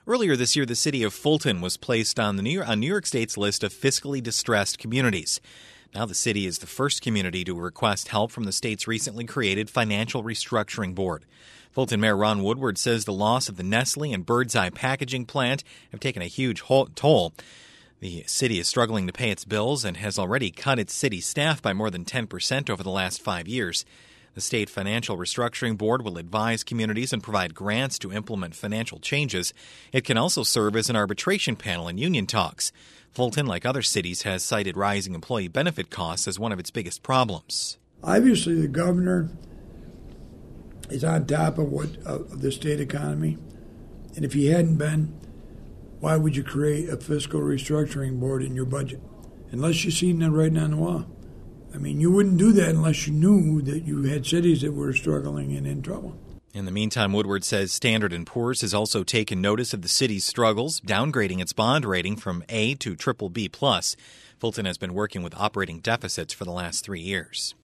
Earlier this year, the city of Fulton was placed on New York State's list of fiscally distressed communities. Now the city is the first community to request help from the state's recently created Financial Restructuring Board. Fulton Mayor Ron Woodward says the loss of the Nestle and Birds Eye packaging plant have taken a huge toll. The city is struggling to pay its bills and has already cut its city staff by more than 10% over the last 5 years. The State Financial Restructuring Board will advise communities and provide grants to implement financial changes. It can also serve as an arbitration panel in union talks. Fulton, like other cities, has cited rising employee benefit costs as one of its biggest problems. Obviously, the governor is on top of the state economy. And if he hadn't been, why would you create a fiscal restructuring board in your budget? Unless you've seen that writing on the wall. I mean, you wouldn't do that unless you knew that you had cities that were struggling and in trouble. In the meantime, Woodward says Standard & Poor's has also taken notice of the city's struggles, downgrading its bond rating from A to BBB+. Fulton has been working with operating deficits for the last 3 years.